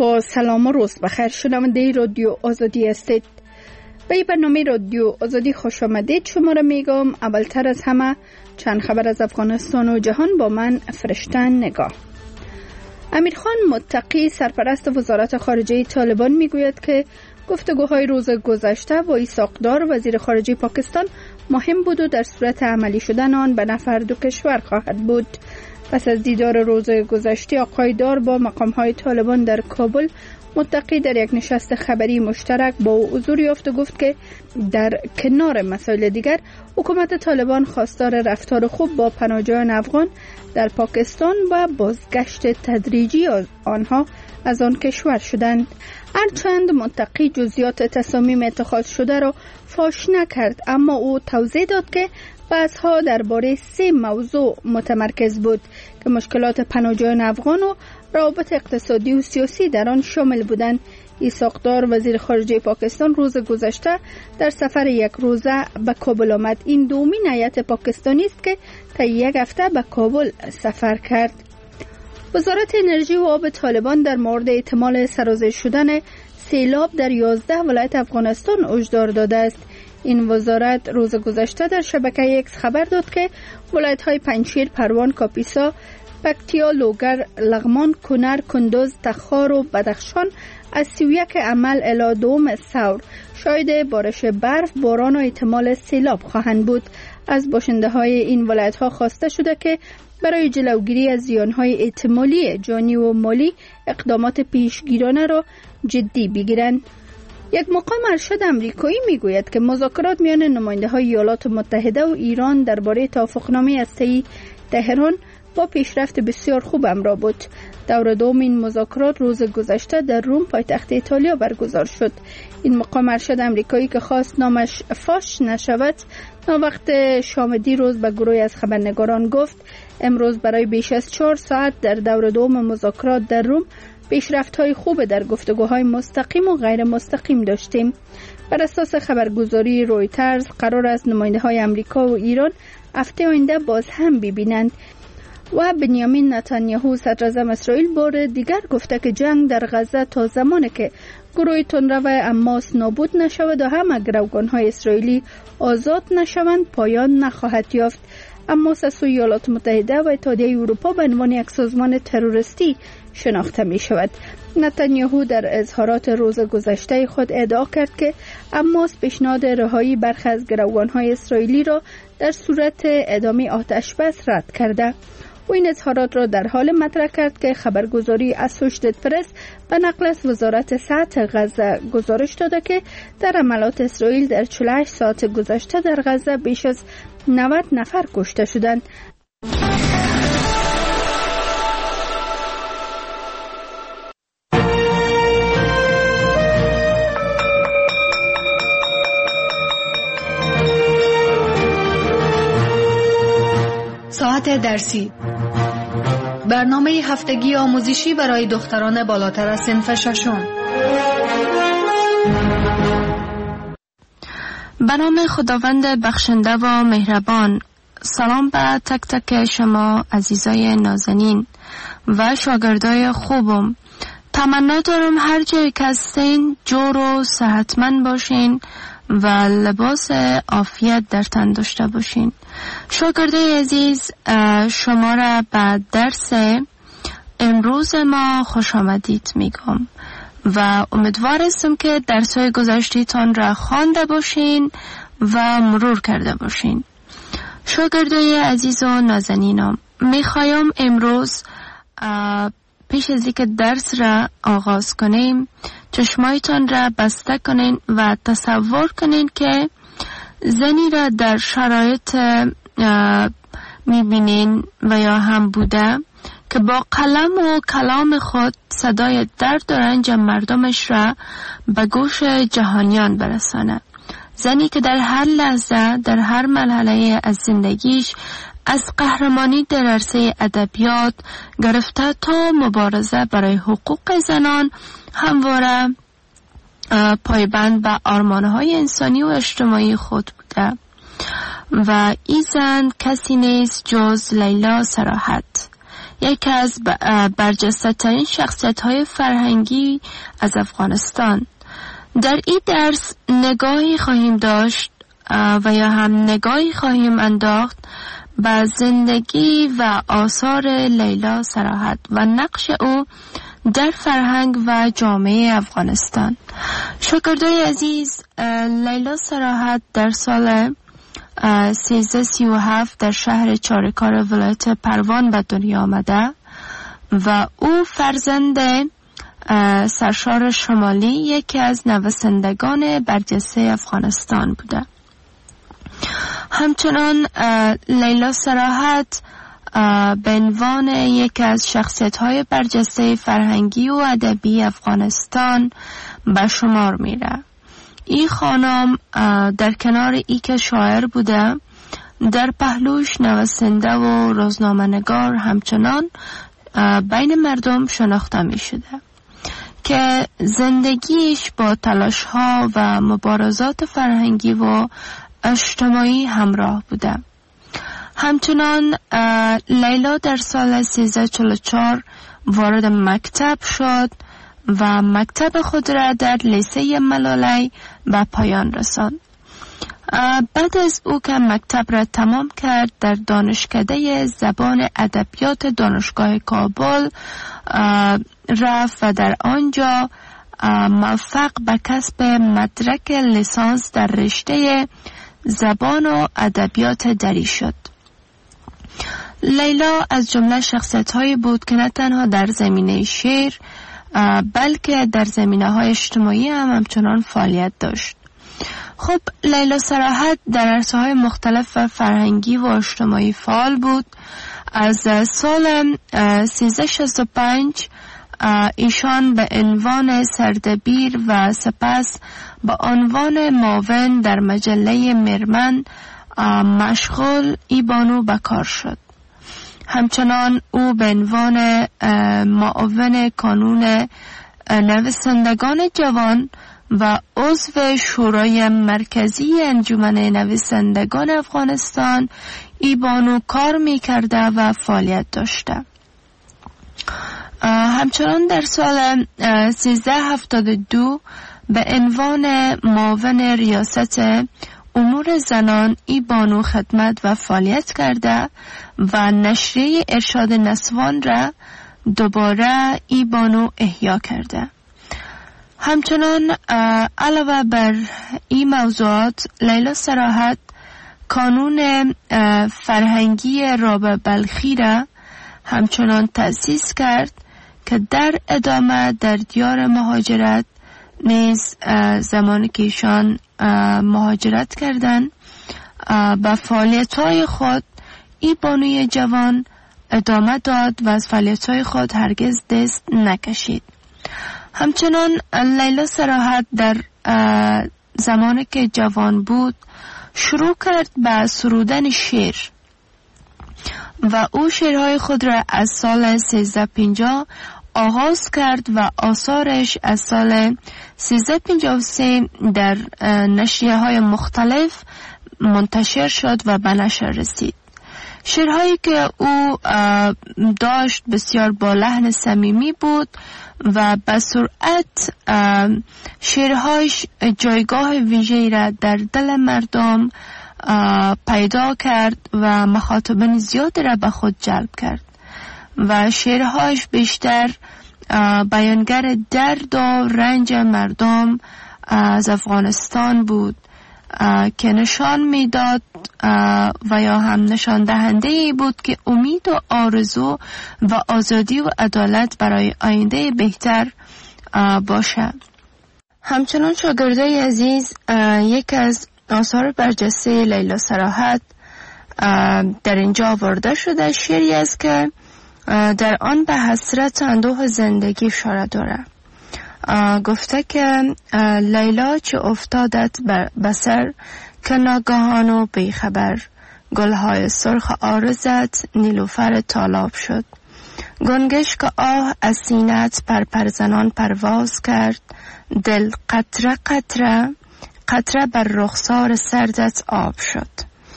با سلام و روز بخیر شنونده رادیو آزادی هستید. به این برنامه رادیو آزادی خوش آمدید. شما را میگم اولتر از همه چند خبر از افغانستان و جهان با من فرشتن نگاه. امیرخان متقی سرپرست وزارت خارجه طالبان میگوید که گفتگوهای روز گذشته با ایساق دار وزیر خارجه پاکستان مهم بود و در صورت عملی شدن آن به نفع دو کشور خواهد بود. پس از دیدار روز گذشته آقای دار با مقام‌های طالبان در کابل، متقی در یک نشست خبری مشترک با او حضور یافت و گفت که در کنار مسائل دیگر حکومت طالبان خواستار رفتار خوب با پناهجویان افغان در پاکستان و بازگشت تدریجی آنها از آن کشور شدند. هرچند متقی جزئیات تصامیم اتخاذ شده را فاش نکرد، اما او توضیح داد که بحث‌ها درباره 3 موضوع متمرکز بود که مشکلات پناهجویان افغان و روابط اقتصادی و سیاسی در آن شامل بودند. ایساق دار وزیر خارجه پاکستان روز گذشته در سفر یک روزه به کابل آمد. این دومین هیئت پاکستانی است که طی یک هفته به کابل سفر کرد. وزارت انرژی و آب طالبان در مورد احتمال سرازیر شدن سیلاب در 11 ولایت افغانستان هشدار داده است. این وزارت روز گذشته در شبکه ایکس خبر داد که ولایت‌های پنجشیر، پروان، کاپیسا، پکتیا، لوگر، لغمان، کنر، کندوز، تخار و بدخشان از 31 عمل الی 2 ثور شاهد بارش برف، باران و احتمال سیلاب خواهند بود. از باشنده‌های این ولایت‌ها خواسته شده که برای جلوگیری از زیان‌های احتمالی جانی و مالی اقدامات پیشگیرانه را جدی بگیرند. یک مقام ارشد امریکایی میگوید که مذاکرات میان نماینده‌های ایالات متحده و ایران درباره توافقنامه هسته‌ای تهران با پیشرفت بسیار خوب همراه بود. دور دوم این مذاکرات روز گذشته در روم پایتخت ایتالیا برگزار شد. این مقام ارشد امریکایی که خواست نامش فاش نشود، وقت شام دیروز به گروهی از خبرنگاران گفت امروز برای بیش از 4 ساعت در دور دوم مذاکرات در روم پیشرفت‌های خوب در گفتگوهای مستقیم و غیر مستقیم داشتیم. بر اساس خبرگزاری رویترز قرار است نماینده‌های آمریکا و ایران هفته آینده باز هم ببینند و بنیامین نتانیاهو صدراعظم اسرائیل بار دیگر گفته که جنگ در غزه تا زمانی که گروه تندرو حماس نابود نشود و همه گروگان‌های اسرائیلی آزاد نشوند پایان نخواهد یافت. حماس از سوی ایالات متحده و اتحادیه اروپا به عنوان یک سازمان تروریستی شناخته می شود. نتانیاهو در اظهارات روز گذشته خود ادعا کرد که حماس پیشنهاد رهایی برخی از گروگان‌های اسرائیلی را در صورت ادامه آتش بس رد کرده. او این اظهارات را در حال مطرح کرد که خبرگزاری اسوشیتد پرس به نقل از وزارت صحت غزه گزارش داده که در حملات اسرائیل در 48 ساعت گذشته در غزه بیش از 90 نفر کشته شدند. ساعت درسی، برنامه هفتگی آموزشی برای دختران بالاتر از صنف ششم. به نام خداوند بخشنده و مهربان. سلام به تک تک شما عزیزای نازنین و شاگردای خوبم. تمنا دارم هر جایی که هستین جور و صحتمند باشین و لباس عافیت در تن داشته باشین. شاگردای عزیز، شما را به درس امروز ما خوش آمدید میگم و امیدوار هستم که درس‌های گذشته‌تان را خوانده باشین و مرور کرده باشین. شاگردای عزیز و نازنینم، میخوایم امروز پیش از اینکه درس را آغاز کنیم چشمایتان را بسته کنین و تصور کنین که زنی را در شرایط میبینین و یا هم بوده که با قلم و کلام خود صدای درد و رنج مردمش را به گوش جهانیان برسانه. زنی که در هر لحظه در هر مرحله از زندگیش از قهرمانی در عرصه ادبیات گرفته تا مبارزه برای حقوق زنان همواره پایبند به آرمان‌های انسانی و اجتماعی خود بوده و این زن کسی نیست جز لیلا صراحت، یکی از برجسته ترین شخصیت های فرهنگی از افغانستان. در این درس نگاهی خواهیم داشت و یا هم نگاهی خواهیم انداخت به زندگی و آثار لیلا صراحت و نقش او در فرهنگ و جامعه افغانستان. شاگردای عزیز، لیلا صراحت در سال 1337 در شهر چارکار ولایت پروان به دنیا آمده و او فرزند سرشار شمالی، یکی از نویسندگان برجسته افغانستان بوده. همچنان لیلا صراحت به عنوان یکی از شخصیت‌های برجسته فرهنگی و ادبی افغانستان به شمار میره. این خانم در کنار ای که شاعر بوده، در پهلوش نویسنده و روزنامه‌نگار همچنان بین مردم شناخته می شده که زندگیش با تلاش‌ها و مبارزات فرهنگی و اجتماعی همراه بوده. همچنان لیلا در سال 1344 وارد مکتب شد و مکتب خود را در لیسه ملالی به پایان رساند. بعد از او که مکتب را تمام کرد، در دانشکده زبان ادبیات دانشگاه کابل رفت و در آنجا موفق به کسب مدرک لیسانس در رشته زبان و ادبیات دری شد. لیلا از جمله شخصیت‌هایی بود که نه تنها در زمینه شعر بلکه در زمینه‌های اجتماعی هم همچنان فعالیت داشت. خب لیلا صراحت در عرصه‌های مختلف و فرهنگی و اجتماعی فعال بود. از سال 1365 ایشان به عنوان سردبیر و سپس به عنوان معاون در مجله مرمن مشغول ایبانو به کار شد. همچنان او به عنوان معاون کانون نویسندگان جوان و عضو شورای مرکزی انجمن نویسندگان افغانستان ایبانو کار می کرده و فعالیت داشته. همچنان در سال 1372 به عنوان معاون ریاست امور زنان ایبانو خدمت و فعالیت کرده و نشریه ارشاد نسوان را دوباره ایبانو احیا کرده. همچنان علاوه بر این موضوعات، لیلا صراحت کانون فرهنگی رابع بلخی را همچنان تأسیس کرد که در ادامه در دیار مهاجرت نیز زمانی که ایشان مهاجرت کردند به فعالیت‌های خود این بانوی جوان ادامه داد و از فعالیت‌های خود هرگز دست نکشید. همچنان لیلا صراحت در زمانی که جوان بود شروع کرد به سرودن شعر و او شعرهای خود را از سال 1350 آغاز کرد و آثارش از سال 1353 در نشریه های مختلف منتشر شد و به نشر رسید. شعرهایی که او داشت بسیار با لحن صمیمی بود و به سرعت شعرهایش جایگاه ویژه‌ای را در دل مردم پیدا کرد و مخاطبین زیاد را به خود جلب کرد و شعرهایش بیشتر بیانگر درد و رنج مردم از افغانستان بود که نشان میداد و یا هم نشان دهنده ای بود که امید و آرزو و آزادی و عدالت برای آینده بهتر باشه. همچنان شاگردای عزیز، یک از آثار برجسته لیلا صراحت در اینجا آورده شده شعری است که در آن به حسرت اندوه زندگی اشاره داره. گفته که لیلا چه افتادت به سر که ناگهان و بیخبر، گلهای سرخ عارضت نیلوفر تالاب شد. گنگش که آه از سینت پرپرزنان پرواز کرد، دل قطره قطره قطره بر رخسار سردت آب شد.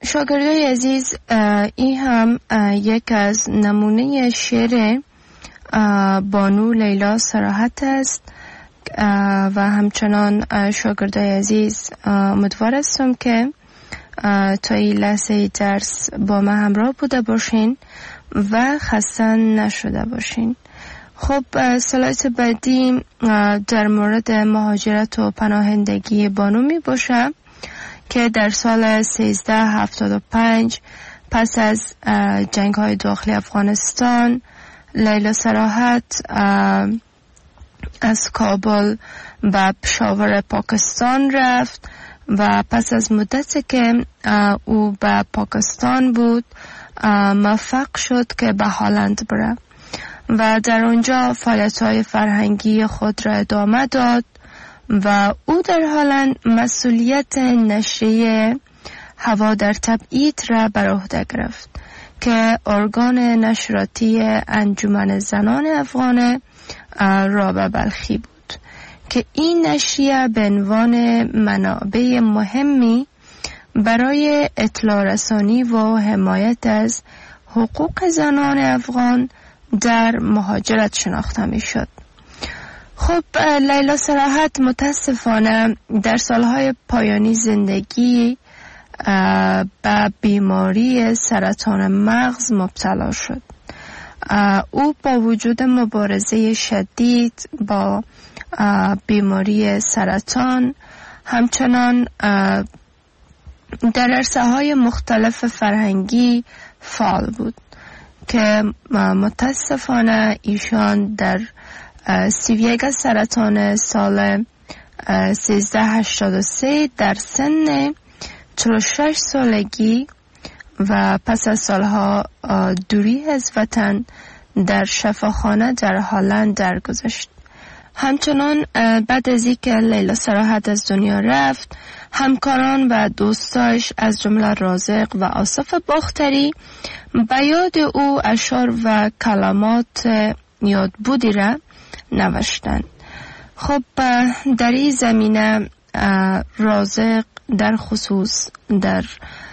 شاگردای عزیز، این هم یک از نمونه شعر بانو لیلا صراحت است و همچنان شاگردای عزیز امیدوار هستم که تا این لحظه درس با ما همراه بوده باشین و خسته نشده باشین. خب سلایت بعدی در مورد مهاجرت و پناهندگی بانو می باشه که در سال 1375 پس از جنگ های داخلی افغانستان لیلا صراحت از کابل به پشاور پاکستان رفت و پس از مدتی که او به پاکستان بود موفق شد که به هلند بره و در آنجا فعالیت‌های فرهنگی خود را ادامه داد و او در هلند مسئولیت نشریه هوا در تبعید را بر عهده گرفت که ارگان نشراتی انجمن زنان افغان رابعه بلخی بود که این نشریه به عنوان منابع مهمی برای اطلاع رسانی و حمایت از حقوق زنان افغان در مهاجرت شناخته می شد. خب لیلا صراحت متاسفانه در سالهای پایانی زندگی به بیماری سرطان مغز مبتلا شد. او با وجود مبارزه شدید با بیماری سرطان همچنان در عرصه‌های مختلف فرهنگی فعال بود که متاسفانه ایشان در 31 سرطان سال 1383 در سن 46 سالگی و پس از سالها دوری از وطن در شفاخانه در هلند درگذشت. همچنان بعد از اینکه لیلا صراحت از دنیا رفت، همکاران و دوستاش از جمله رازق و آصف باختری به یاد او اشعار و کلمات یادبودی را نوشتند. خب در این زمینه رازق در خصوص در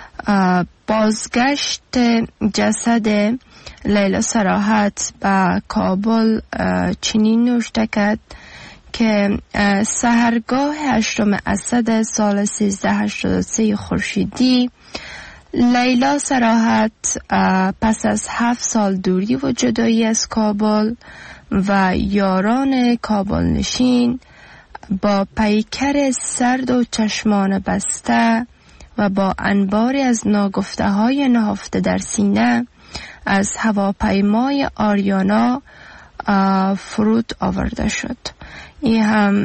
بازگشت جسد لیلا صراحت به کابل چنین نوشته کرد که سحرگاه 8 اسد سال 1383 خورشیدی لیلا صراحت پس از 7 سال دوری و جدایی از کابل و یاران کابل نشین با پیکر سرد و چشمان بسته و با انباری از ناگفته های نهفته در سینه از هواپیمای آریانا فرود آورده شد. این هم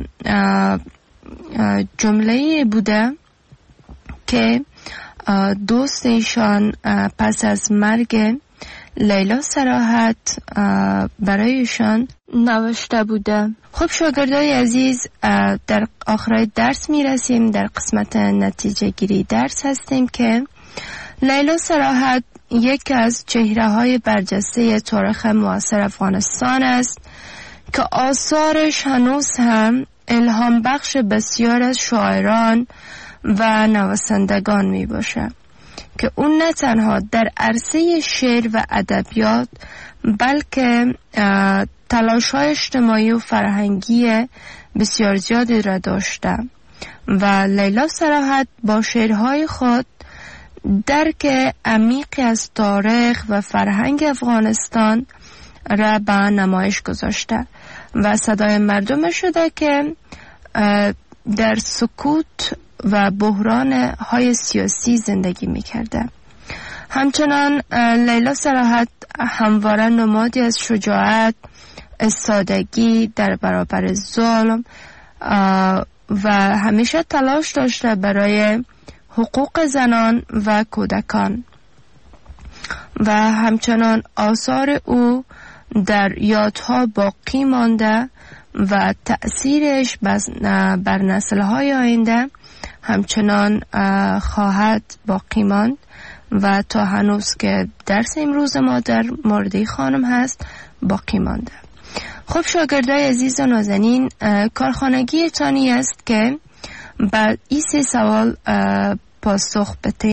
جمله بوده که دوست ایشان پس از مرگ لیلا صراحت برایشان نوشته بوده. خب شاگردای عزیز، در آخر درس می رسیم. در قسمت نتیجه گیری درس هستیم که لیلا صراحت یکی از چهره های برجسته تاریخ معاصر افغانستان است که آثارش هنوز هم الهام بخش بسیار از شاعران و نویسندگان می باشه که اون نه تنها در عرصه شعر و ادبیات بلکه تلاش‌های اجتماعی و فرهنگی بسیار زیادی را داشته و لیلا صراحت با شعرهای خود درک عمیقی از تاریخ و فرهنگ افغانستان را به نمایش گذاشته و صدای مردم شده که در سکوت و بحران های سیاسی زندگی می کرده. همچنان لیلا صراحت همواره نمادی از شجاعت، استادگی در برابر ظلم و همیشه تلاش داشته برای حقوق زنان و کودکان و همچنان آثار او در یادها باقی مانده و تأثیرش بر نسل‌های آینده همچنان خواهد باقی ماند و تا هنوز که درس امروز ما در مورد خانم هست باقی مانده. خب شاگردای عزیز و نازنین، کارخانگی تانی است که بعد این 3 سوال پاسخ بده.